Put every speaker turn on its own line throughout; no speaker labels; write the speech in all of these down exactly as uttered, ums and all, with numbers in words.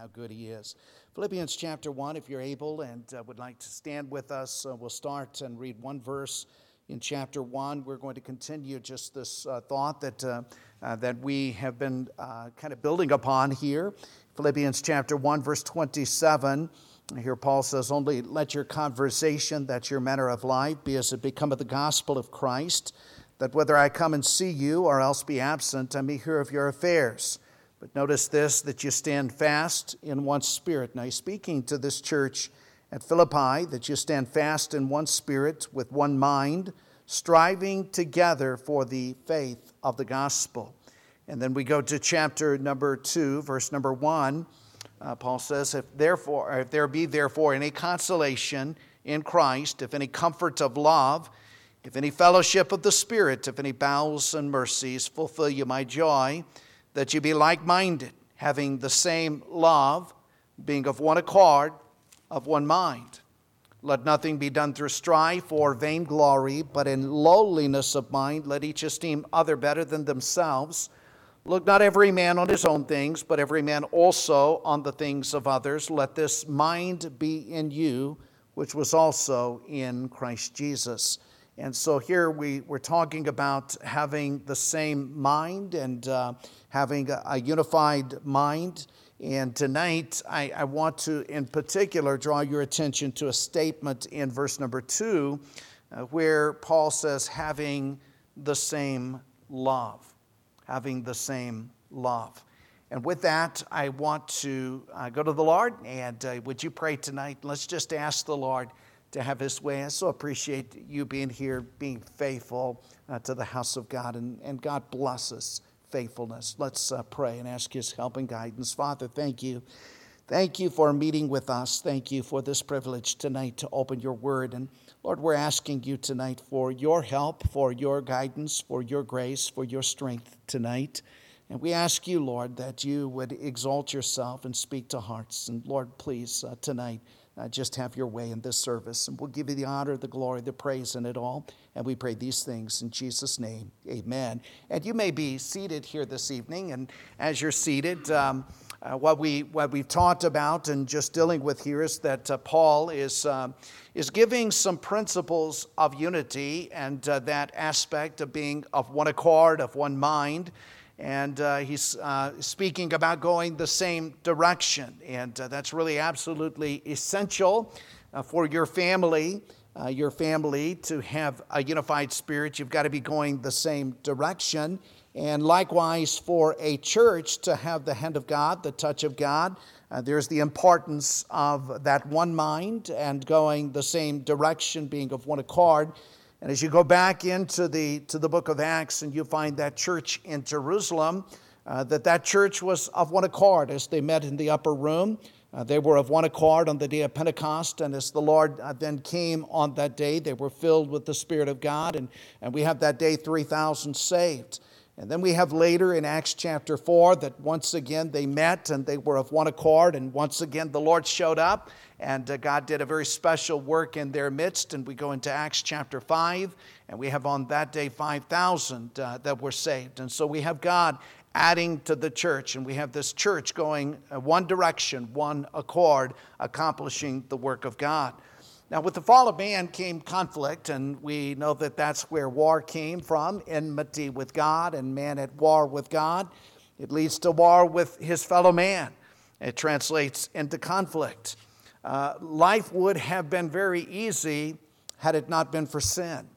how good he is. Philippians chapter one, if you're able and uh, would like to stand with us, uh, we'll start and read one verse in chapter one. We're going to continue just this uh, thought that, uh, uh, that we have been uh, kind of building upon here. Philippians chapter one, verse twenty-seven. Here Paul says, "Only let your conversation, that's your manner of life, be as it becometh the gospel of Christ, that whether I come and see you or else be absent, I may hear of your affairs. But notice this, that you stand fast in one spirit." Now he's speaking to this church at Philippi, that you stand fast in one spirit, with one mind, striving together for the faith of the gospel. And then we go to chapter number two, verse number one. Uh, Paul says, if therefore, if there be therefore any consolation in Christ, if any comfort of love, if any fellowship of the Spirit, if any bowels and mercies, fulfill you my joy, that you be like-minded, having the same love, being of one accord, of one mind. Let nothing be done through strife or vainglory, but in lowliness of mind let each esteem other better than themselves. Look not every man on his own things, but every man also on the things of others. Let this mind be in you, which was also in Christ Jesus. And so here we, we're talking about having the same mind and uh, having a, a unified mind. And tonight I, I want to in particular draw your attention to a statement in verse number two uh, where Paul says having the same love. Having the same love. And with that, I want to uh, go to the Lord. And uh, would you pray tonight? Let's just ask the Lord to have his way. I so appreciate you being here, being faithful uh, to the house of God. And, and God bless us faithfulness. Let's uh, pray and ask his help and guidance. Father, thank you. Thank you for meeting with us. Thank you for this privilege tonight to open your word. And Lord, we're asking you tonight for your help, for your guidance, for your grace, for your strength tonight. And we ask you, Lord, that you would exalt yourself and speak to hearts. And Lord, please, uh, tonight, uh, just have your way in this service. And we'll give you the honor, the glory, the praise in it all. And we pray these things in Jesus' name. Amen. And you may be seated here this evening. And as you're seated, um, Uh, what we what we've talked about and just dealing with here is that uh, Paul is uh, is giving some principles of unity and uh, that aspect of being of one accord, of one mind, and uh, he's uh, speaking about going the same direction, and uh, that's really absolutely essential uh, for your family. Uh, your family to have a unified spirit. You've got to be going the same direction. And likewise for a church to have the hand of God, the touch of God, uh, there's the importance of that one mind and going the same direction, being of one accord. And as you go back into the to the book of Acts and you find that church in Jerusalem, uh, that that church was of one accord as they met in the upper room. Uh, they were of one accord on the day of Pentecost, and as the Lord uh, then came on that day, they were filled with the Spirit of God, and, and we have that day three thousand saved. And then we have later in Acts chapter four that once again they met and they were of one accord, and once again the Lord showed up, and uh, God did a very special work in their midst. And we go into Acts chapter five, and we have on that day five thousand uh, that were saved. And so we have God adding to the church, and we have this church going one direction, one accord, accomplishing the work of God. Now, with the fall of man came conflict, and we know that that's where war came from, enmity with God, and man at war with God. It leads to war with his fellow man. It translates into conflict. Uh, life would have been very easy had it not been for sin.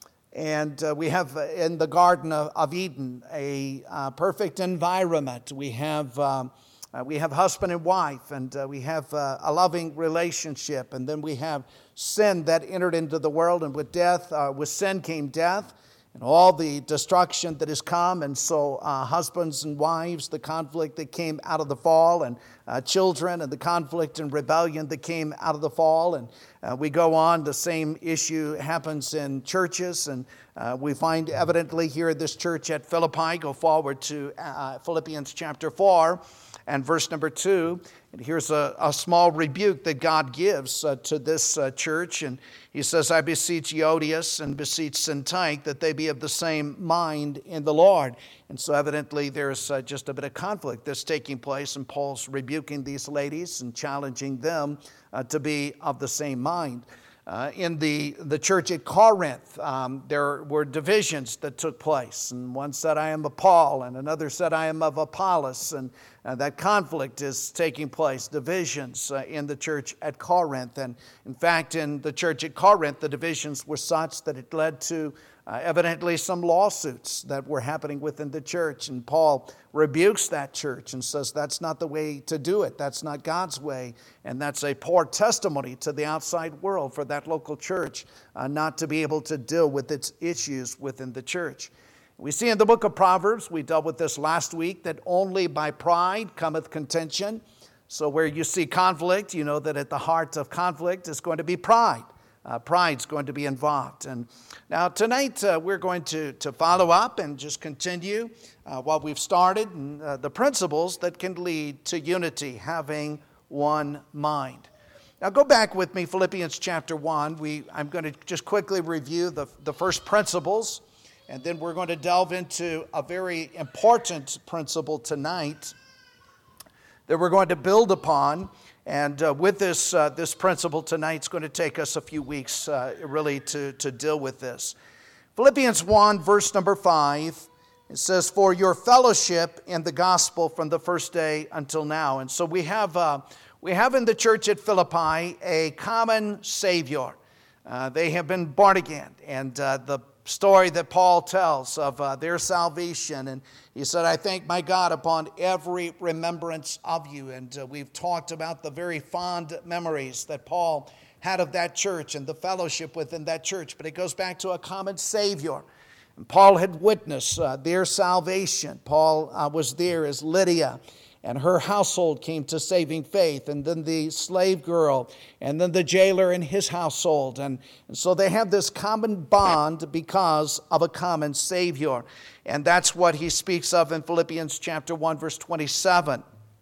And uh, we have uh, in the Garden of, of Eden a uh, perfect environment. We have um, uh, we have husband and wife, and uh, we have uh, a loving relationship. And then we have sin that entered into the world, and with death, uh, with sin came death, and all the destruction that has come. And so uh, husbands and wives, the conflict that came out of the fall, and uh, children and the conflict and rebellion that came out of the fall. And uh, we go on, the same issue happens in churches, and uh, we find evidently here at this church at Philippi. Go forward to uh, Philippians chapter four. and verse number two. And here's a, a small rebuke that God gives uh, to this uh, church. And he says, I beseech Euodias and beseech Syntyche that they be of the same mind in the Lord. And so evidently there's uh, just a bit of conflict that's taking place. And Paul's rebuking these ladies and challenging them uh, to be of the same mind. Uh, in the, the church at Corinth, um, there were divisions that took place. And one said, I am of Paul, and another said, I am of Apollos. And uh, that conflict is taking place, divisions uh, in the church at Corinth. And in fact, in the church at Corinth, the divisions were such that it led to Uh, evidently some lawsuits that were happening within the church. And Paul rebukes that church and says that's not the way to do it. That's not God's way. And that's a poor testimony to the outside world for that local church uh, not to be able to deal with its issues within the church. We see in the book of Proverbs, we dealt with this last week, that only by pride cometh contention. So where you see conflict, you know that at the heart of conflict is going to be pride. Uh, pride's going to be involved. And now tonight uh, we're going to, to follow up and just continue uh, what we've started, and uh, the principles that can lead to unity, having one mind. Now go back with me, Philippians chapter one. We, I'm going to just quickly review the, the first principles, and then we're going to delve into a very important principle tonight that we're going to build upon. And uh, with this uh, this principle tonight, it's going to take us a few weeks uh, really to, to deal with this. Philippians one, verse number five, it says, for your fellowship in the gospel from the first day until now. And so we have, uh, we have in the church at Philippi a common Savior. Uh, they have been born again. And uh, the story that Paul tells of uh, their salvation. And he said, I thank my God upon every remembrance of you. And uh, we've talked about the very fond memories that Paul had of that church and the fellowship within that church. But it goes back to a common Savior. And Paul had witnessed uh, their salvation. Paul uh, was there as Lydia, and her household came to saving faith, and then the slave girl, and then the jailer in his household. And, and so they have this common bond because of a common Savior. And that's what he speaks of in Philippians chapter one, verse twenty-seven.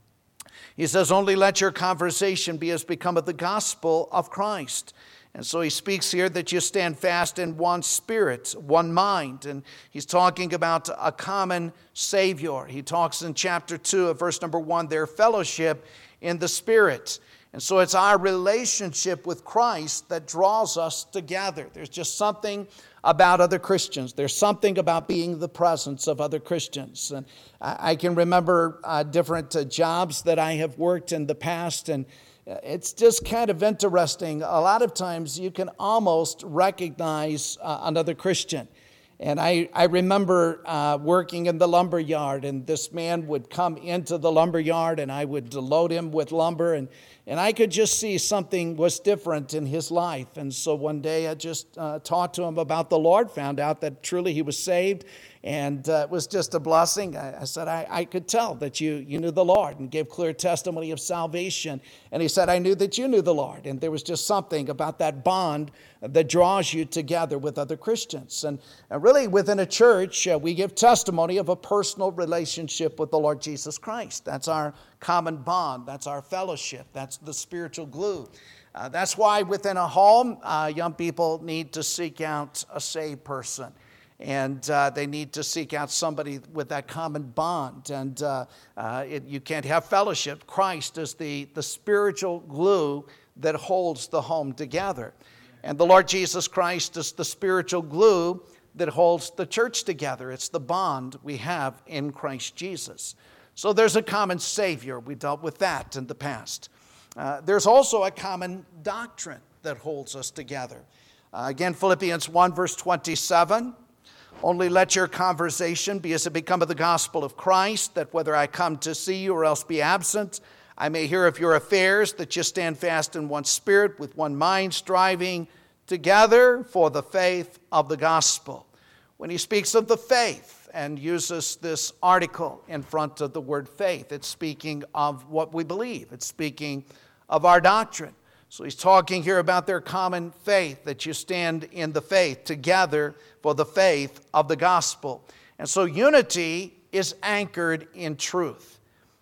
He says, only let your conversation be as become of the gospel of Christ. And so he speaks here that you stand fast in one spirit, one mind. And he's talking about a common Savior. He talks in chapter two of verse number one, their fellowship in the Spirit. And so it's our relationship with Christ that draws us together. There's just something about other Christians. There's something about being the presence of other Christians. And I can remember uh, different uh, jobs that I have worked in the past, and it's just kind of interesting. A lot of times you can almost recognize uh, another Christian. And I, I remember uh, working in the lumber yard, and this man would come into the lumber yard, and I would load him with lumber, and, and I could just see something was different in his life. And so one day I just uh, talked to him about the Lord, found out that truly he was saved, and uh, it was just a blessing. I, I said, I, I could tell that you, you knew the Lord, and gave clear testimony of salvation. And he said, I knew that you knew the Lord. And there was just something about that bond that draws you together with other Christians. And, and really within a church, uh, we give testimony of a personal relationship with the Lord Jesus Christ. That's our common bond. That's our fellowship. That's the spiritual glue. Uh, that's why within a home, uh, young people need to seek out a saved person. And uh, they need to seek out somebody with that common bond. And uh, uh, it, you can't have fellowship. Christ is the, the spiritual glue that holds the home together. And the Lord Jesus Christ is the spiritual glue that holds the church together. It's the bond we have in Christ Jesus. So there's a common Savior. We dealt with that in the past. Uh, there's also a common doctrine that holds us together. Uh, again, Philippians one, verse twenty-seven. Only let your conversation be as it become of the gospel of Christ, that whether I come to see you or else be absent, I may hear of your affairs, that you stand fast in one spirit, with one mind, striving together for the faith of the gospel. When he speaks of the faith and uses this article in front of the word faith, it's speaking of what we believe. It's speaking of our doctrine. So he's talking here about their common faith, that you stand in the faith together for the faith of the gospel. And so unity is anchored in truth.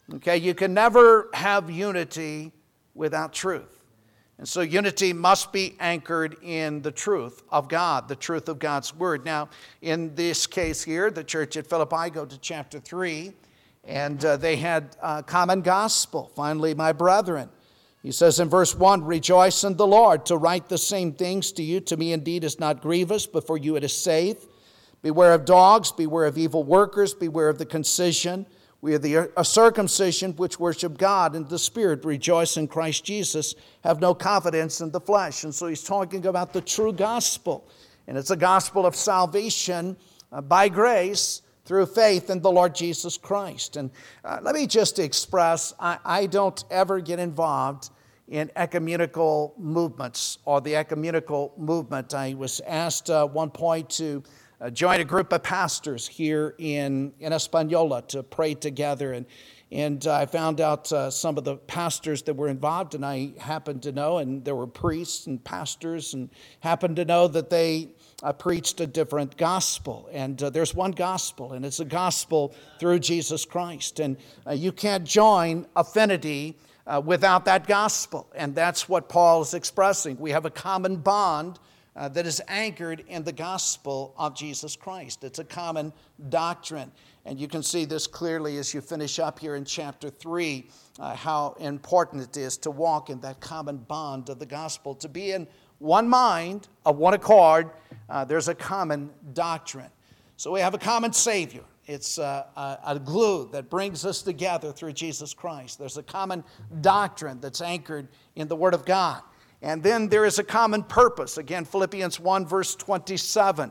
Okay, you can never have unity without truth. And so unity must be anchored in the truth of God, the truth of God's Word. Now, in this case here, the church at Philippi, go to chapter three, and uh, they had a common gospel. Finally, my brethren, he says in verse one, rejoice in the Lord. To write the same things to you, to me indeed is not grievous, but for you it is safe. Beware of dogs, beware of evil workers, beware of the concision. We are the circumcision which worship God in the Spirit, rejoice in Christ Jesus, have no confidence in the flesh. And so he's talking about the true gospel. And it's a gospel of salvation uh, by grace through faith in the Lord Jesus Christ. And uh, let me just express, I, I don't ever get involved in ecumenical movements or the ecumenical movement. I was asked at uh, one point to Uh, join a group of pastors here in, in Espanola to pray together. And, and uh, I found out uh, some of the pastors that were involved, and I happened to know, and there were priests and pastors, and happened to know that they uh, preached a different gospel. And uh, there's one gospel, and it's a gospel through Jesus Christ. And uh, you can't join affinity uh, without that gospel. And that's what Paul is expressing. We have a common bond Uh, that is anchored in the gospel of Jesus Christ. It's a common doctrine. And you can see this clearly as you finish up here in chapter three, uh, how important it is to walk in that common bond of the gospel, to be in one mind, of one accord. Uh, there's a common doctrine. So we have a common Savior. It's uh, a, a glue that brings us together through Jesus Christ. There's a common doctrine that's anchored in the Word of God. And then there is a common purpose. Again, Philippians one, verse twenty-seven.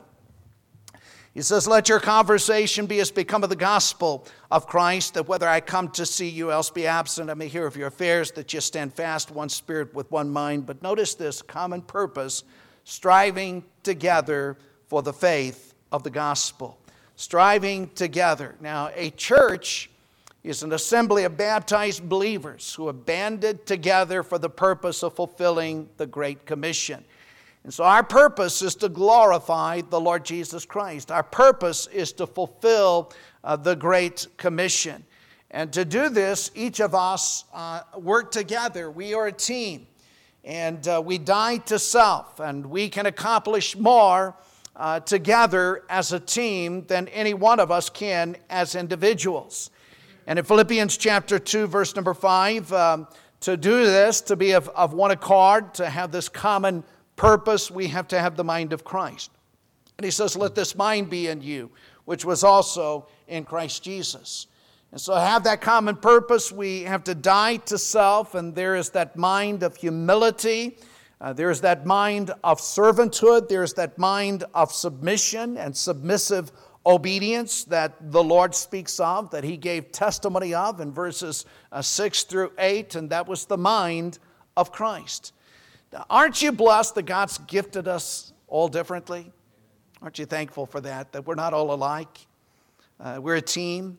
He says, let your conversation be as become of the gospel of Christ, that whether I come to see you, else be absent, I may hear of your affairs, that you stand fast, one spirit with one mind. But notice this, common purpose, striving together for the faith of the gospel. Striving together. Now, a church is an assembly of baptized believers who have banded together for the purpose of fulfilling the Great Commission. And so our purpose is to glorify the Lord Jesus Christ. Our purpose is to fulfill uh, the Great Commission. And to do this, each of us uh, work together. We are a team. And uh, we die to self. And we can accomplish more uh, together as a team than any one of us can as individuals. And in Philippians chapter two, verse number five, um, to do this, to be of, of one accord, to have this common purpose, we have to have the mind of Christ. And he says, let this mind be in you, which was also in Christ Jesus. And so to have that common purpose, we have to die to self, and there is that mind of humility. Uh, there is that mind of servanthood. There is that mind of submission and submissive obedience that the Lord speaks of, that he gave testimony of in verses uh, six through eight, and that was the mind of Christ. Now, aren't you blessed that God's gifted us all differently? Aren't you thankful for that, that we're not all alike? Uh, we're a team,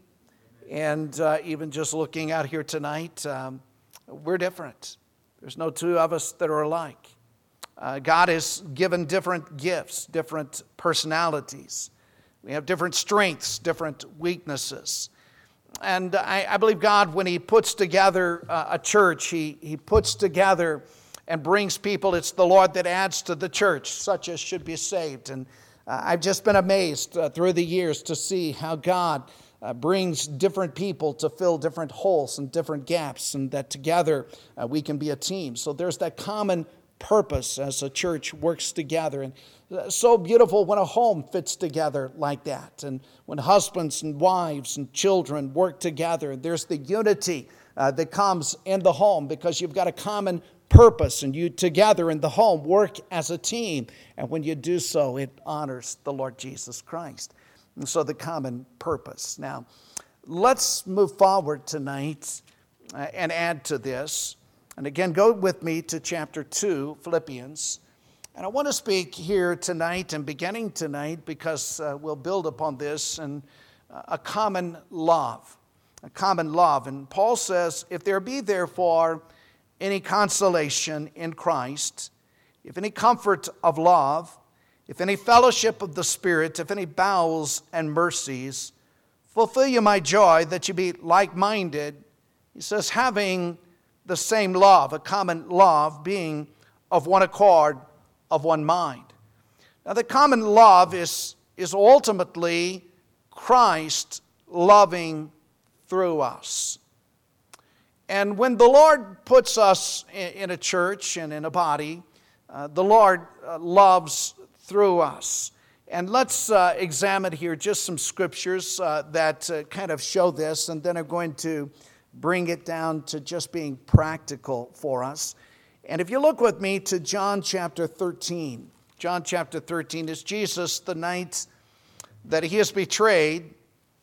and uh, even just looking out here tonight, um, we're different. There's no two of us that are alike. Uh, God has given different gifts, different personalities. We have different strengths, different weaknesses. And I, I believe God, when he puts together uh, a church, he, he puts together and brings people. It's the Lord that adds to the church, such as should be saved. And uh, I've just been amazed uh, through the years to see how God uh, brings different people to fill different holes and different gaps, and that together uh, we can be a team. So there's that common purpose as a church works together. And so beautiful when a home fits together like that, and when husbands and wives and children work together. There's the unity uh, that comes in the home because you've got a common purpose, and you together in the home work as a team. And when you do so, it honors the Lord Jesus Christ. And so the common purpose. Now, let's move forward tonight uh, and add to this. And again, go with me to chapter two, Philippians. And I want to speak here tonight and beginning tonight because uh, we'll build upon this, and uh, a common love, a common love. And Paul says, if there be therefore any consolation in Christ, if any comfort of love, if any fellowship of the Spirit, if any bowels and mercies, fulfill you my joy, that you be like-minded, He says, having the same love, a common love, being of one accord, of one mind. Now, the common love is, is ultimately Christ loving through us. And when the Lord puts us in a church and in a body, uh, the Lord uh, loves through us. And let's uh, examine here just some scriptures uh, that uh, kind of show this, and then I'm going to bring it down to just being practical for us. And if you look with me to John chapter thirteen, John chapter thirteen is Jesus, the night that he is betrayed,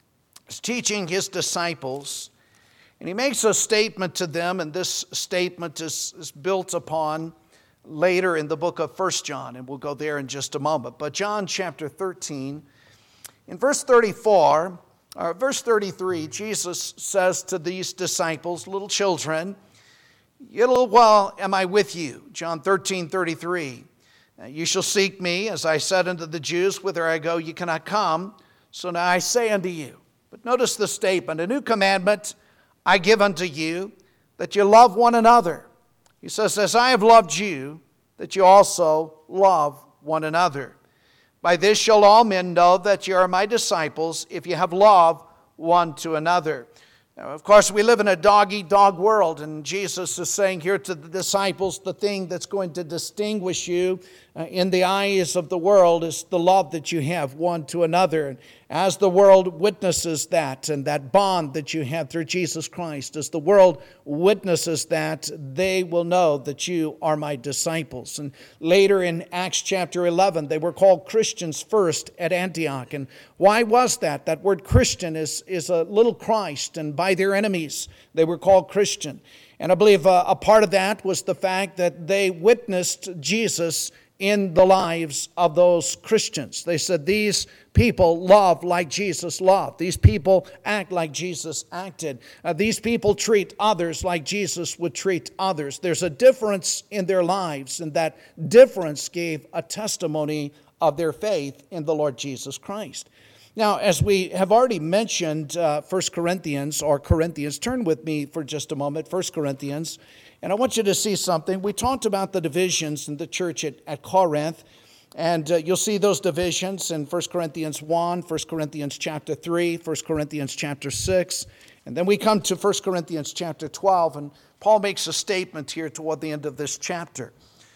is teaching his disciples. And he makes a statement to them, and this statement is, is built upon later in the book of First John, and we'll go there in just a moment. But John chapter thirteen, in verse thirty-four, or verse thirty-three, Jesus says to these disciples, little children, "Yet a little while am I with you." John thirteen, thirty-three. "You shall seek me, as I said unto the Jews, whither I go, you cannot come. So now I say unto you." But notice the statement, "A new commandment I give unto you, that you love one another." He says, "As I have loved you, that you also love one another. By this shall all men know that you are my disciples, if you have love one to another." Now, of course, we live in a dog-eat-dog world, and Jesus is saying here to the disciples, the thing that's going to distinguish you uh, in the eyes of the world is the love that you have one to another. And as the world witnesses that, and that bond that you have through Jesus Christ, as the world witnesses that, they will know that you are my disciples. And later in Acts chapter eleven, they were called Christians first at Antioch. And why was that? That word Christian is, is a little Christ, and by their enemies they were called Christian. And I believe a, a part of that was the fact that they witnessed Jesus in the lives of those Christians. They said, these people love like Jesus loved. These people act like Jesus acted. Uh, these people treat others like Jesus would treat others. There's a difference in their lives, and that difference gave a testimony of their faith in the Lord Jesus Christ. Now, as we have already mentioned, uh, First Corinthians, or Corinthians, turn with me for just a moment, First Corinthians, and I want you to see something. We talked about the divisions in the church at, at Corinth, and uh, you'll see those divisions in First Corinthians one, First Corinthians chapter three, First Corinthians chapter six, and then we come to First Corinthians chapter twelve, and Paul makes a statement here toward the end of this chapter.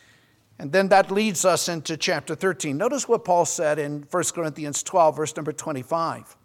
And then that leads us into chapter thirteen. Notice what Paul said in First Corinthians twelve, verse number twenty-five.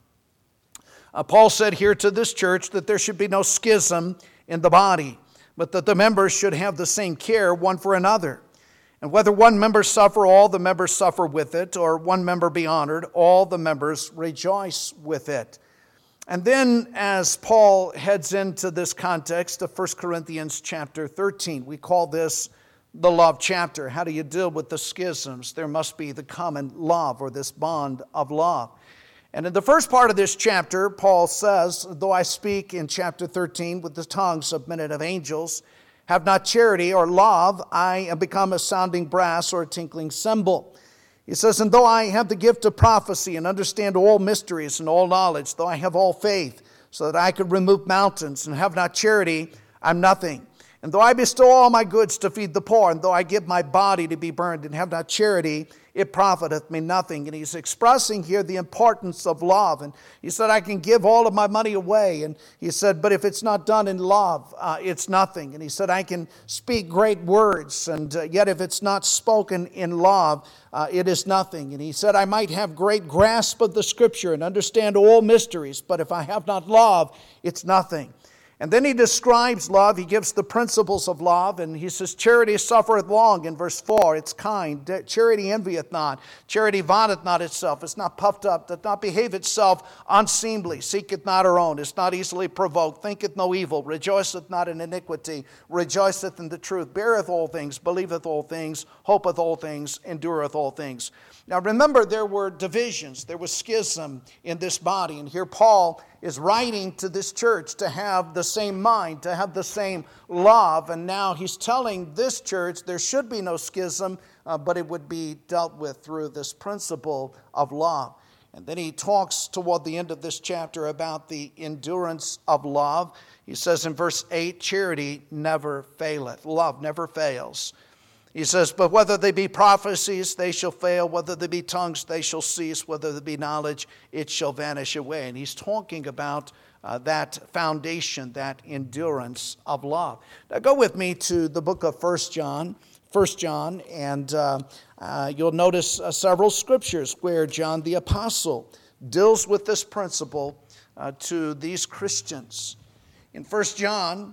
Uh, Paul said here to this church that there should be no schism in the body, but that the members should have the same care one for another. And whether one member suffer, all the members suffer with it, or one member be honored, all the members rejoice with it. And then as Paul heads into this context of First Corinthians chapter thirteen, we call this the love chapter. How do you deal with the schisms? There must be the common love, or this bond of love. And in the first part of this chapter, Paul says, though I speak in chapter thirteen with the tongues of men and of angels, have not charity or love, I am become a sounding brass or a tinkling cymbal. He says, and though I have the gift of prophecy and understand all mysteries and all knowledge, though I have all faith, so that I could remove mountains, and have not charity, I'm nothing. And though I bestow all my goods to feed the poor, and though I give my body to be burned, and have not charity, it profiteth me nothing. And he's expressing here the importance of love. And he said, I can give all of my money away. And he said, but if it's not done in love, uh, it's nothing. And he said, I can speak great words, and uh, yet if it's not spoken in love, uh, it is nothing. And he said, I might have great grasp of the Scripture and understand all mysteries, but if I have not love, it's nothing. And then he describes love. He gives the principles of love. And he says, charity suffereth long in verse four. It's kind. Charity envieth not. Charity vaunteth not itself. It's not puffed up. Doth not behave itself unseemly. Seeketh not her own. Is not easily provoked. Thinketh no evil. Rejoiceth not in iniquity. Rejoiceth in the truth. Beareth all things. Believeth all things. Hopeth all things. Endureth all things. Now remember, there were divisions. There was schism in this body. And here Paul is writing to this church to have the same mind, to have the same love. And now he's telling this church there should be no schism, uh, but it would be dealt with through this principle of love. And then he talks toward the end of this chapter about the endurance of love. He says in verse eight, charity never faileth. Love never fails. He says, but whether they be prophecies, they shall fail. Whether they be tongues, they shall cease. Whether there be knowledge, it shall vanish away. And he's talking about uh, that foundation, that endurance of love. Now go with me to the book of First John. First John, and uh, uh, you'll notice uh, several scriptures where John the Apostle deals with this principle uh, to these Christians. In First John,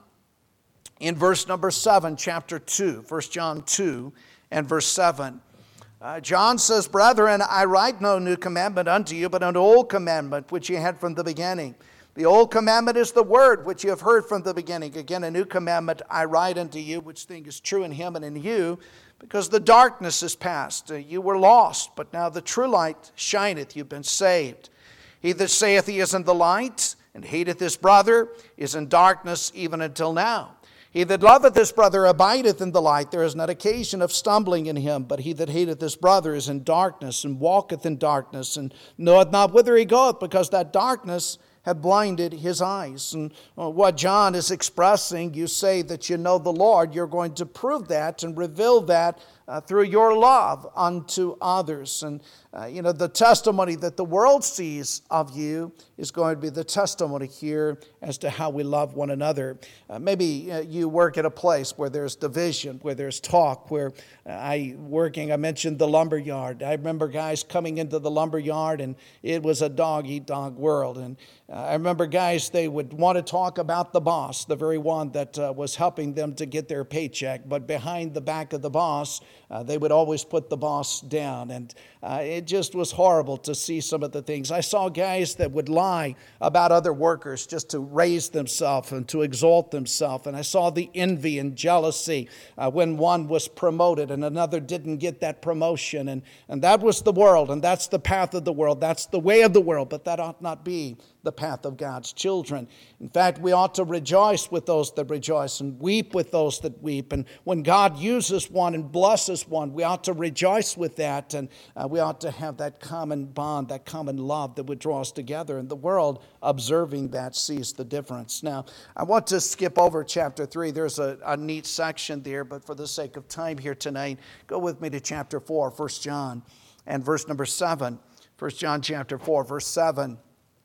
in verse number seven, chapter two, First John two and verse seven, uh, John says, brethren, I write no new commandment unto you, but an old commandment which ye had from the beginning. The old commandment is the word which you have heard from the beginning. Again, a new commandment I write unto you, which thing is true in him and in you, because the darkness is past. Uh, you were lost, but now the true light shineth. You've been saved. He that saith he is in the light, and hateth his brother, is in darkness even until now. He that loveth his brother abideth in the light. There is not occasion of stumbling in him. But he that hateth his brother is in darkness, and walketh in darkness, and knoweth not whither he goeth, because that darkness have blinded his eyes. And what John is expressing, you say that you know the Lord, you're going to prove that and reveal that uh, through your love unto others. And, uh, you know, the testimony that the world sees of you is going to be the testimony here as to how we love one another. Uh, maybe uh, you work at a place where there's division, where there's talk, where uh, I working, I mentioned the lumber yard. I remember guys coming into the lumber yard and it was a dog-eat-dog world. And uh, I remember guys, they would want to talk about the boss, the very one that uh, was helping them to get their paycheck. But behind the back of the boss, uh, they would always put the boss down. And uh, it just was horrible to see some of the things. I saw guys that would lie about other workers just to raise themselves and to exalt themselves. And I saw the envy and jealousy uh, when one was promoted and another didn't get that promotion. And, and that was the world, and that's the path of the world. That's the way of the world, but that ought not be the path of God's children. In fact, we ought to rejoice with those that rejoice and weep with those that weep. And when God uses one and blesses one, we ought to rejoice with that. And uh, we ought to have that common bond, that common love that would draw us together. And the world, observing that, sees the difference. Now, I want to skip over chapter three. There's a, a neat section there, but for the sake of time here tonight, go with me to chapter four, First John, and verse number seven. First John chapter four, verse seven.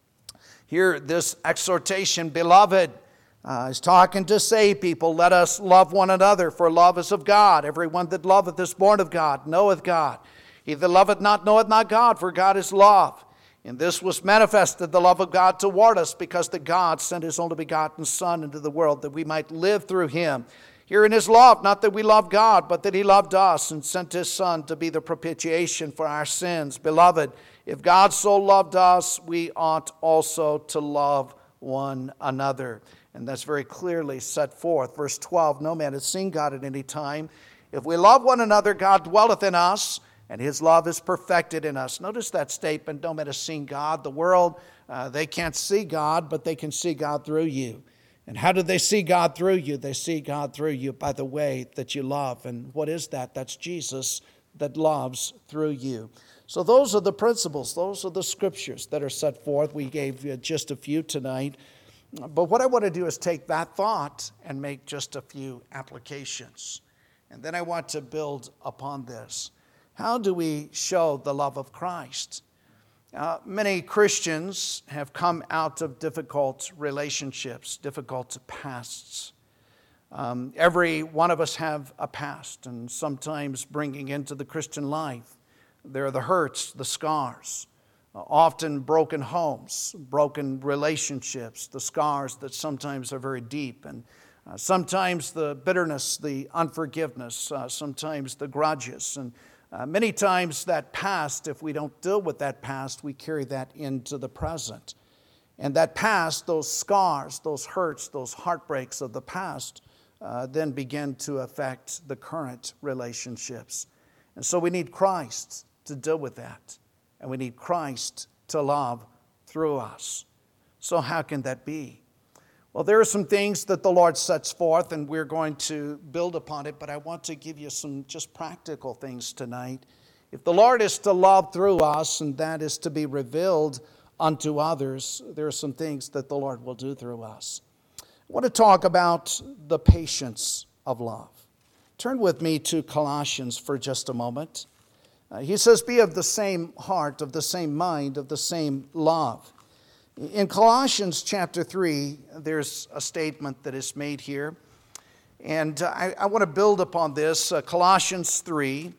Here, this exhortation, beloved, uh, is talking to saved people. Let us love one another, for love is of God. Everyone that loveth is born of God, knoweth God. He that loveth not knoweth not God, for God is love. In this was manifested the love of God toward us, because that God sent his only begotten Son into the world, that we might live through him. Herein is love, not that we love God, but that he loved us and sent his Son to be the propitiation for our sins. Beloved, if God so loved us, we ought also to love one another. And that's very clearly set forth. Verse twelve, no man has seen God at any time. If we love one another, God dwelleth in us, and his love is perfected in us. Notice that statement, no man has seen God. The world, uh, they can't see God, but they can see God through you. And how do they see God through you? They see God through you by the way that you love. And what is that? That's Jesus that loves through you. So those are the principles. Those are the scriptures that are set forth. We gave you just a few tonight. But what I want to do is take that thought and make just a few applications. And then I want to build upon this. How do we show the love of Christ? Uh, many Christians have come out of difficult relationships, difficult pasts. Um, every one of us have a past, and sometimes bringing into the Christian life, there are the hurts, the scars, uh, often broken homes, broken relationships, the scars that sometimes are very deep, and uh, sometimes the bitterness, the unforgiveness, uh, sometimes the grudges, and Uh, many times that past, if we don't deal with that past, we carry that into the present. And that past, those scars, those hurts, those heartbreaks of the past, uh, then begin to affect the current relationships. And so we need Christ to deal with that. And we need Christ to love through us. So how can that be? Well, there are some things that the Lord sets forth, and we're going to build upon it, but I want to give you some just practical things tonight If the Lord is to love through us, and that is to be revealed unto others, there are some things that the Lord will do through us. I want to talk about the patience of love. Turn with me to Colossians for just a moment. Uh, he says, be of the same heart, of the same mind, of the same love. In Colossians chapter three, there's a statement that is made here. And uh, I, I want to build upon this, uh, Colossians three.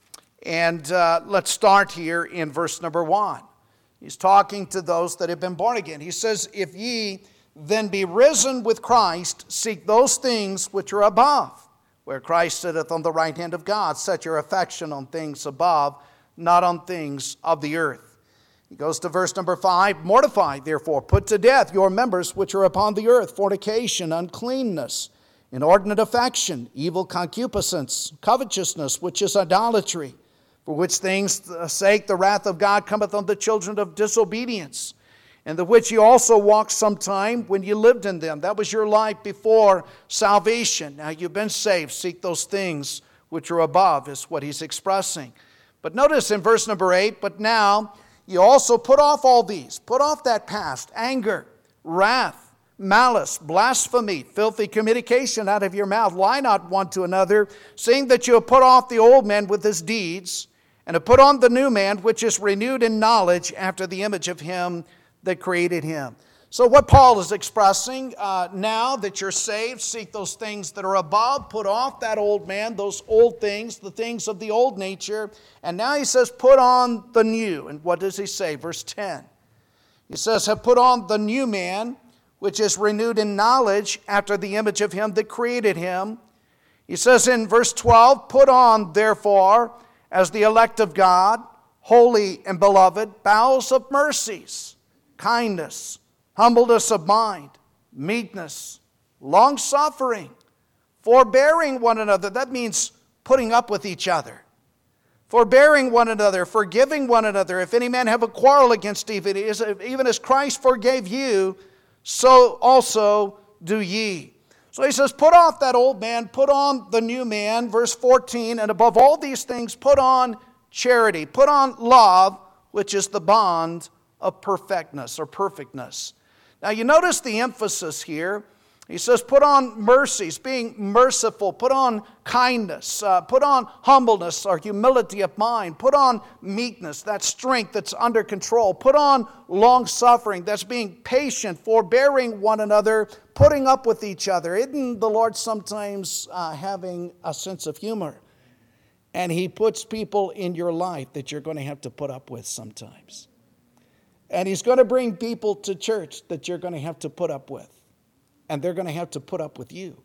And uh, let's start here in verse number one. He's talking to those that have been born again. He says, if ye then be risen with Christ, seek those things which are above, where Christ sitteth on the right hand of God. Set your affection on things above, not on things of the earth. He goes to verse number five. Mortify, therefore, put to death your members which are upon the earth, fornication, uncleanness, inordinate affection, evil concupiscence, covetousness, which is idolatry. For which things' sake the wrath of God cometh on the children of disobedience, in the which ye also walked sometime when ye lived in them. That was your life before salvation. Now you've been saved. Seek those things which are above, is what he's expressing. But notice in verse number eight, but now you also put off all these. Put off that past, anger, wrath, malice, blasphemy, filthy communication out of your mouth. Lie not one to another, seeing that you have put off the old man with his deeds, and have put on the new man, which is renewed in knowledge after the image of him that created him. So what Paul is expressing, uh, now that you're saved, seek those things that are above, put off that old man, those old things, the things of the old nature. And now he says, put on the new. And what does he say? Verse ten. He says, have put on the new man, which is renewed in knowledge after the image of him that created him. He says in verse twelve, put on, therefore, as the elect of God, holy and beloved, bowels of mercies, kindness, humbleness of mind, meekness, long-suffering, forbearing one another. That means putting up with each other. Forbearing one another, forgiving one another. If any man have a quarrel against even, even as Christ forgave you, so also do ye. So he says, put off that old man, put on the new man. Verse fourteen, and above all these things, put on charity. Put on love, which is the bond of perfectness or perfectness. Now you notice the emphasis here. He says, put on mercies, being merciful. Put on kindness. Uh, put on humbleness or humility of mind. Put on meekness, that strength that's under control. Put on long-suffering, that's being patient, forbearing one another, putting up with each other. Isn't the Lord sometimes uh, having a sense of humor? And he puts people in your life that you're going to have to put up with sometimes. And he's going to bring people to church that you're going to have to put up with. And they're going to have to put up with you.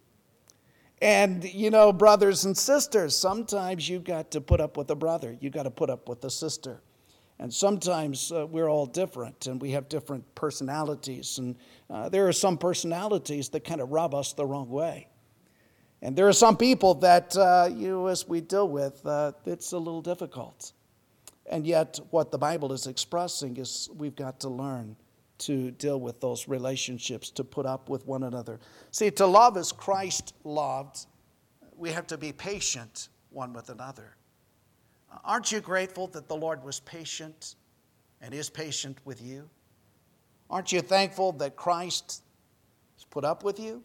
And, you know, brothers and sisters, sometimes you've got to put up with a brother. You've got to put up with a sister. And sometimes uh, we're all different, and we have different personalities. And uh, there are some personalities that kind of rub us the wrong way. And there are some people that, uh, you know, as we deal with, uh, it's a little difficult. And yet, what the Bible is expressing is we've got to learn to deal with those relationships, to put up with one another. See, to love as Christ loved, we have to be patient one with another. Aren't you grateful that the Lord was patient and is patient with you? Aren't you thankful that Christ has put up with you?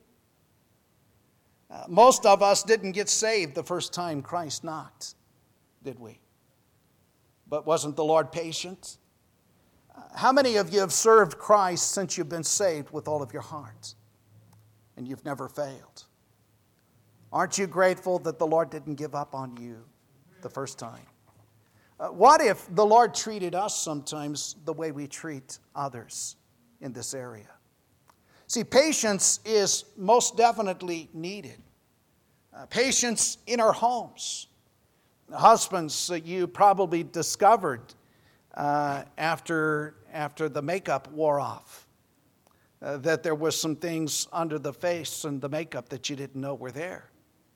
Uh, most of us didn't get saved the first time Christ knocked, did we? But wasn't the Lord patient? How many of you have served Christ since you've been saved with all of your heart? And you've never failed. Aren't you grateful that the Lord didn't give up on you the first time? Uh, what if the Lord treated us sometimes the way we treat others in this area? See, patience is most definitely needed. Uh, patience in our homes. Husbands, uh, you probably discovered Uh, after, after the makeup wore off, uh, that there was some things under the face and the makeup that you didn't know were there.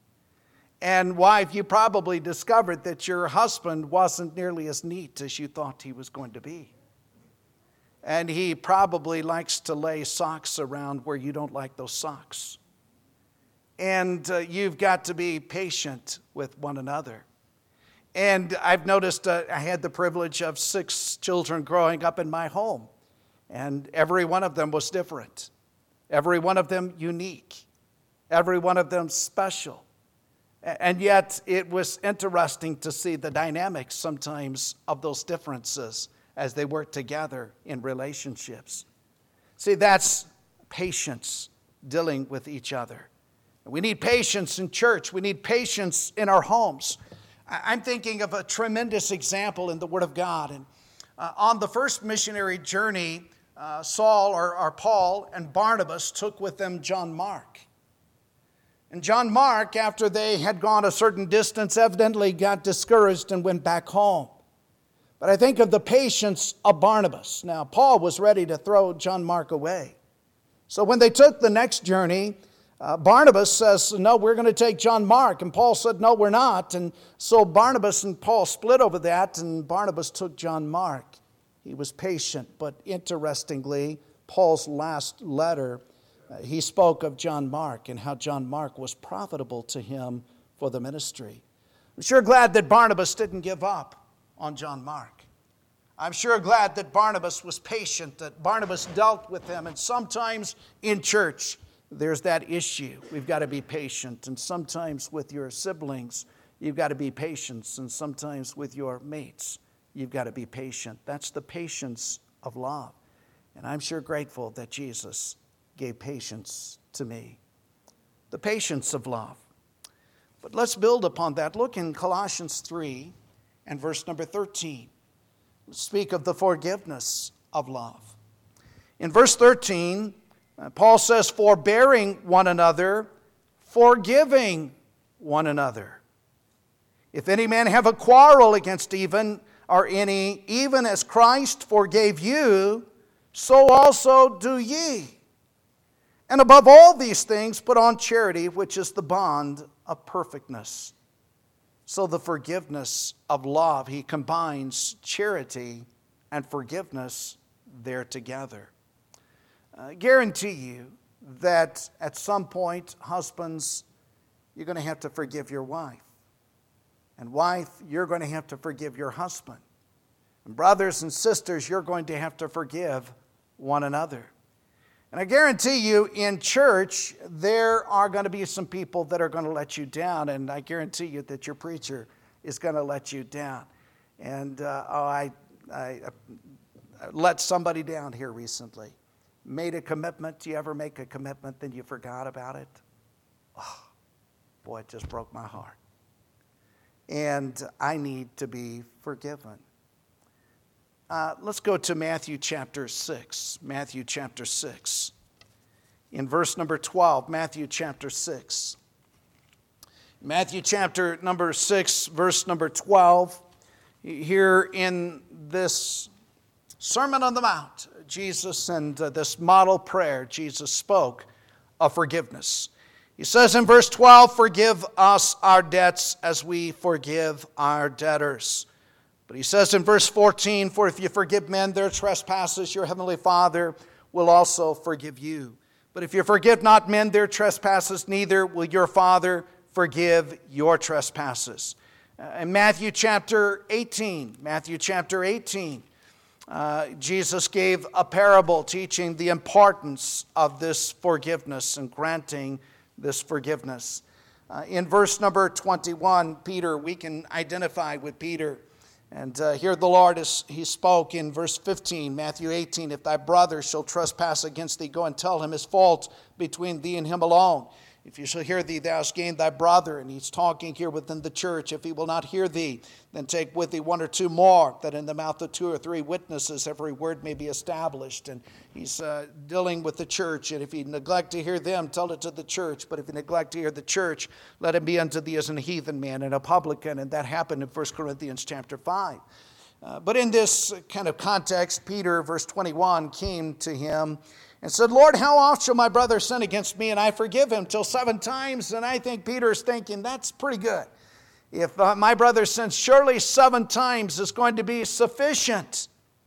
And wife, you probably discovered that your husband wasn't nearly as neat as you thought he was going to be. And he probably likes to lay socks around where you don't like those socks. And uh, you've got to be patient with one another. And I've noticed uh, I had the privilege of six children growing up in my home, and every one of them was different. Every one of them unique. Every one of them special. And yet it was interesting to see the dynamics sometimes of those differences as they work together in relationships. See, that's patience dealing with each other. We need patience in church. We need patience in our homes. I'm thinking of a tremendous example in the Word of God. And uh, on the first missionary journey, uh, Saul or, or Paul and Barnabas took with them John Mark. And John Mark, after they had gone a certain distance, evidently got discouraged and went back home. But I think of the patience of Barnabas. Now, Paul was ready to throw John Mark away. So when they took the next journey, uh, Barnabas says, no, we're going to take John Mark. And Paul said, no, we're not. And so Barnabas and Paul split over that, and Barnabas took John Mark. He was patient, but interestingly, Paul's last letter, uh, he spoke of John Mark and how John Mark was profitable to him for the ministry. I'm sure glad that Barnabas didn't give up on John Mark. I'm sure glad that Barnabas was patient, that Barnabas dealt with him. And sometimes in church, there's that issue. We've got to be patient. And sometimes with your siblings, you've got to be patient. And sometimes with your mates, you've got to be patient. That's the patience of love. And I'm sure grateful that Jesus gave patience to me. The patience of love. But let's build upon that. Look in Colossians three and verse number thirteen. Let's speak of the forgiveness of love. In verse thirteen, Paul says, forbearing one another, forgiving one another. If any man have a quarrel against even or any, even as Christ forgave you, so also do ye. And above all these things, put on charity, which is the bond of perfectness. So the forgiveness of love, he combines charity and forgiveness there together. I guarantee you that at some point, husbands, you're going to have to forgive your wife. And wife, you're going to have to forgive your husband. And brothers and sisters, you're going to have to forgive one another. And I guarantee you, in church, there are going to be some people that are going to let you down. And I guarantee you that your preacher is going to let you down. And uh, oh, I, I, I let somebody down here recently. Made a commitment. Do you ever make a commitment, then you forgot about it? Oh, boy, it just broke my heart. And I need to be forgiven. Uh, let's go to Matthew chapter six. Matthew chapter six. In verse number twelve, Matthew chapter six. Matthew chapter number six, verse number twelve. Here in this Sermon on the Mount, Jesus and uh, this model prayer, Jesus spoke of forgiveness. He says in verse twelve, forgive us our debts as we forgive our debtors. But he says in verse fourteen, for if you forgive men their trespasses, your heavenly Father will also forgive you. But if you forgive not men their trespasses, neither will your Father forgive your trespasses. Uh, in Matthew chapter eighteen, Matthew chapter eighteen, uh, Jesus gave a parable teaching the importance of this forgiveness and granting this forgiveness. Uh, in verse number twenty-one, Peter, we can identify with Peter. And uh, here the Lord, is, he spoke in verse fifteen, Matthew eighteen, if thy brother shall trespass against thee, go and tell him his fault between thee and him alone. If you shall hear thee, thou hast gained thy brother. And he's talking here within the church. If he will not hear thee, then take with thee one or two more, that in the mouth of two or three witnesses every word may be established. And he's uh, dealing with the church. And if you neglect to hear them, tell it to the church. But if you neglect to hear the church, let him be unto thee as an heathen man and a publican. And that happened in First Corinthians chapter five. Uh, but in this kind of context, Peter, verse twenty-one, came to him and said, Lord, how oft shall my brother sin against me, and I forgive him? Till seven times. And I think Peter's thinking, that's pretty good. If uh, my brother sins, surely seven times is going to be sufficient.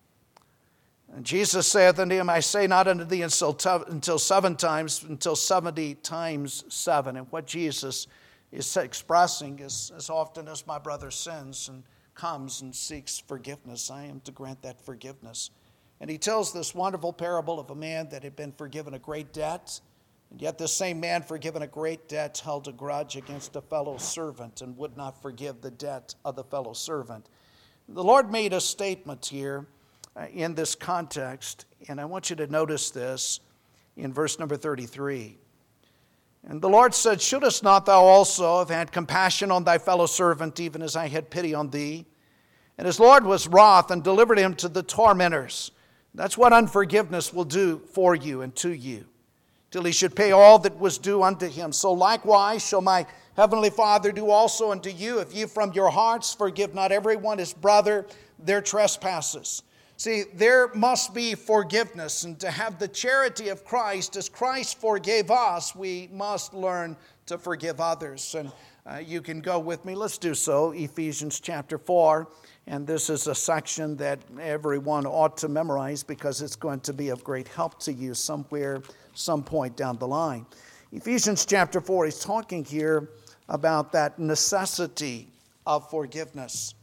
And Jesus saith unto him, I say not unto thee until, until seven times, until seventy times seven. And what Jesus is expressing, as, as often as my brother sins and comes and seeks forgiveness, I am to grant that forgiveness. And he tells this wonderful parable of a man that had been forgiven a great debt, and yet this same man, forgiven a great debt, held a grudge against a fellow servant and would not forgive the debt of the fellow servant. The Lord made a statement here uh, in this context, and I want you to notice this in verse number thirty-three. And the Lord said, shouldest not thou also have had compassion on thy fellow servant, even as I had pity on thee? And his Lord was wroth and delivered him to the tormentors. That's what unforgiveness will do for you and to you, till he should pay all that was due unto him. So likewise shall my heavenly Father do also unto you, if ye from your hearts forgive not every one his brother their trespasses. See, there must be forgiveness, and to have the charity of Christ, as Christ forgave us, we must learn to forgive others. And uh, you can go with me. Let's do so. Ephesians chapter four. And this is a section that everyone ought to memorize because it's going to be of great help to you somewhere, some point down the line. Ephesians chapter four, he's talking here about that necessity of forgiveness.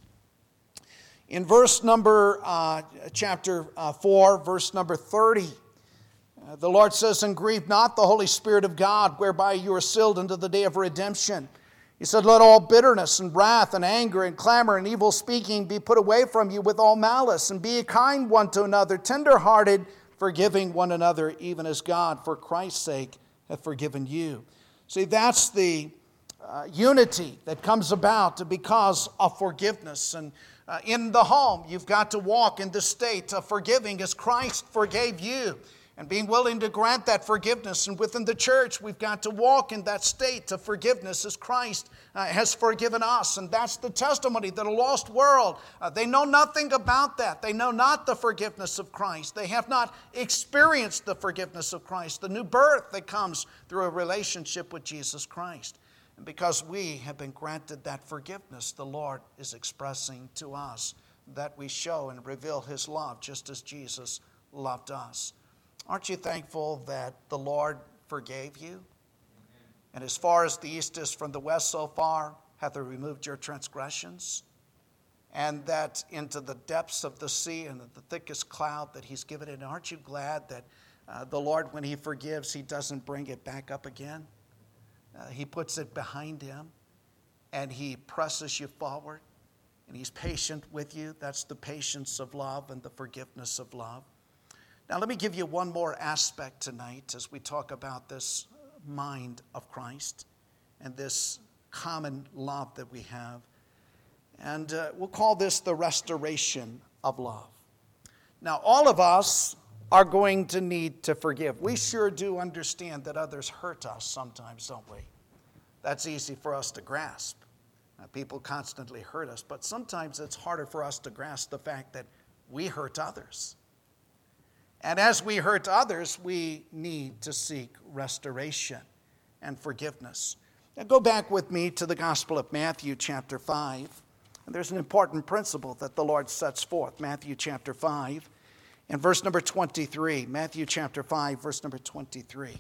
In verse number, uh, chapter uh, four, verse number thirty, uh, the Lord says, and grieve not the Holy Spirit of God, whereby you are sealed unto the day of redemption. He said, let all bitterness and wrath and anger and clamor and evil speaking be put away from you with all malice, and be ye kind one to another, tender-hearted, forgiving one another, even as God, for Christ's sake, hath forgiven you. See, that's the uh, unity that comes about because of forgiveness. And uh, in the home, you've got to walk in the state of forgiving as Christ forgave you, and being willing to grant that forgiveness. And within the church, we've got to walk in that state of forgiveness as Christ uh, has forgiven us. And that's the testimony that a lost world, uh, they know nothing about that. They know not the forgiveness of Christ. They have not experienced the forgiveness of Christ, the new birth that comes through a relationship with Jesus Christ. And because we have been granted that forgiveness, the Lord is expressing to us that we show and reveal his love just as Jesus loved us. Aren't you thankful that the Lord forgave you? And as far as the east is from the west, so far hath he removed your transgressions. And that into the depths of the sea and the thickest cloud that he's given it. And aren't you glad that uh, the Lord, when he forgives, he doesn't bring it back up again? Uh, he puts it behind him, and he presses you forward, and he's patient with you. That's the patience of love and the forgiveness of love. Now, let me give you one more aspect tonight as we talk about this mind of Christ and this common love that we have. And uh, we'll call this the restoration of love. Now, all of us are going to need to forgive. We sure do understand that others hurt us sometimes, don't we? That's easy for us to grasp. Now, people constantly hurt us, but sometimes it's harder for us to grasp the fact that we hurt others. And as we hurt others, we need to seek restoration and forgiveness. Now go back with me to the Gospel of Matthew chapter five. And there's an important principle that the Lord sets forth. Matthew chapter five and verse number twenty-three. Matthew chapter five, verse number twenty-three.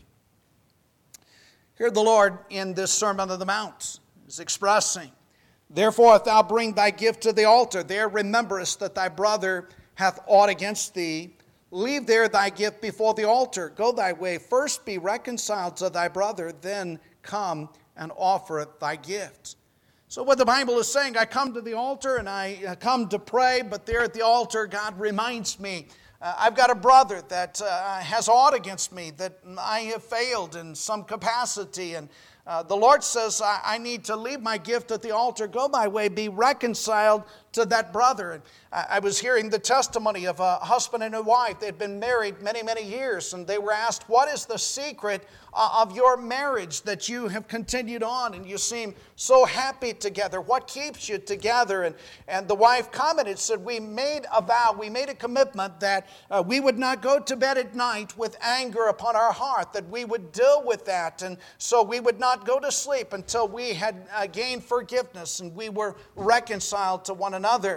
Here the Lord in this Sermon on the Mount is expressing, therefore if thou bring thy gift to the altar, there rememberest that thy brother hath aught against thee, leave there thy gift before the altar. Go thy way. First be reconciled to thy brother, then come and offer thy gift. So what the Bible is saying, I come to the altar and I come to pray, but there at the altar, God reminds me, uh, I've got a brother that uh, has aught against me, that I have failed in some capacity. And uh, the Lord says, I, I need to leave my gift at the altar, go my way, be reconciled to that brother. And I was hearing the testimony of a husband and a wife. They'd been married many, many years, and they were asked, what is the secret of your marriage that you have continued on and you seem so happy together? What keeps you together? And, and the wife commented, said, we made a vow, we made a commitment that uh, we would not go to bed at night with anger upon our heart, that we would deal with that. And so we would not go to sleep until we had uh, gained forgiveness and we were reconciled to one another.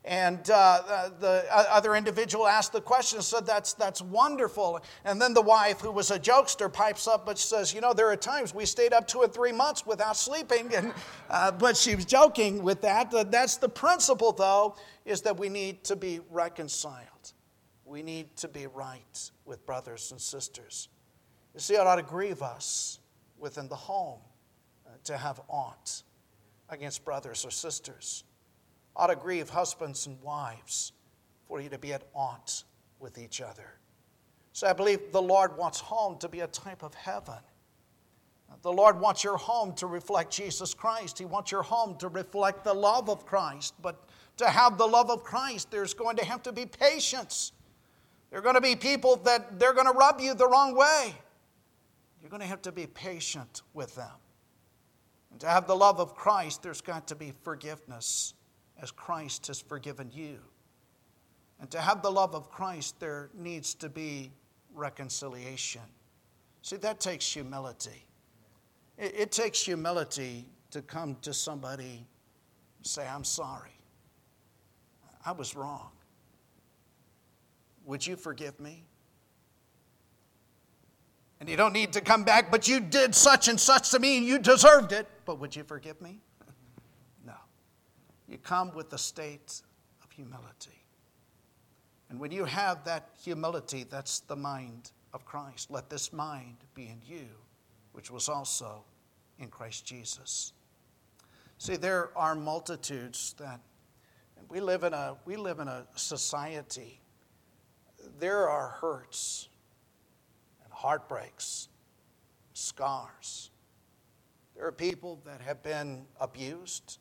And uh, the other individual asked the question and said, that's, that's wonderful. And then the wife, who was a jokester, pipes up but says, you know, there are times we stayed up two or three months without sleeping. And, uh, but she was joking with that. Uh, that's the principle, though, is that we need to be reconciled. We need to be right with brothers and sisters. You see, it ought to grieve us within the home uh, to have aught against brothers or sisters. Ought to grieve husbands and wives for you to be at aught with each other. So I believe the Lord wants home to be a type of heaven. The Lord wants your home to reflect Jesus Christ. He wants your home to reflect the love of Christ. But to have the love of Christ, there's going to have to be patience. There are going to be people that they're going to rub you the wrong way. You're going to have to be patient with them. And to have the love of Christ, there's got to be forgiveness, as Christ has forgiven you. And to have the love of Christ, there needs to be reconciliation. See, that takes humility. It, it takes humility to come to somebody and say, I'm sorry. I was wrong. Would you forgive me? And you don't need to come back, but you did such and such to me and you deserved it. But would you forgive me? No. You come with a state of humility. And when you have that humility, that's the mind of Christ. Let this mind be in you, which was also in Christ Jesus. See, there are multitudes that, and we live in a we live in a society. There are hurts and heartbreaks, scars. There are people that have been abused,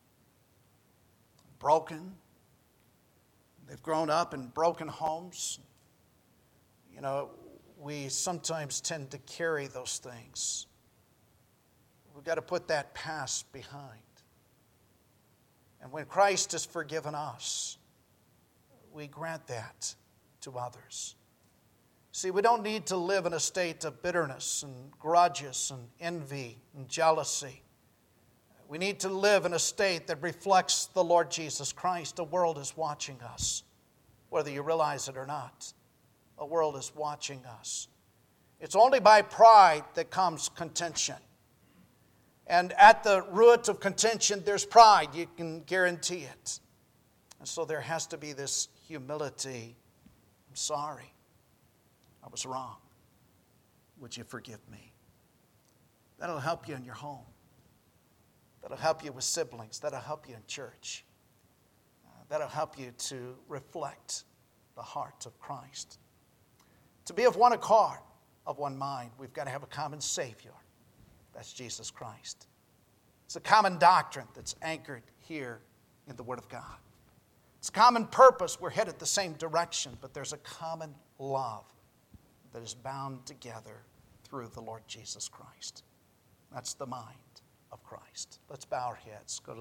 broken. They've grown up in broken homes. You know, we sometimes tend to carry those things. We've got to put that past behind. And when Christ has forgiven us, we grant that to others. See, we don't need to live in a state of bitterness and grudges and envy and jealousy. We need to live in a state that reflects the Lord Jesus Christ. The world is watching us, whether you realize it or not. The world is watching us. It's only by pride that comes contention. And at the root of contention, there's pride. You can guarantee it. And so there has to be this humility. I'm sorry. I was wrong. Would you forgive me? That'll help you in your home. That'll help you with siblings. That'll help you in church. Uh, that'll help you to reflect the heart of Christ. To be of one accord, of one mind, we've got to have a common Savior. That's Jesus Christ. It's a common doctrine that's anchored here in the Word of God. It's a common purpose. We're headed the same direction, but there's a common love that is bound together through the Lord Jesus Christ. That's the mind of Christ. Let's bow our heads. Go to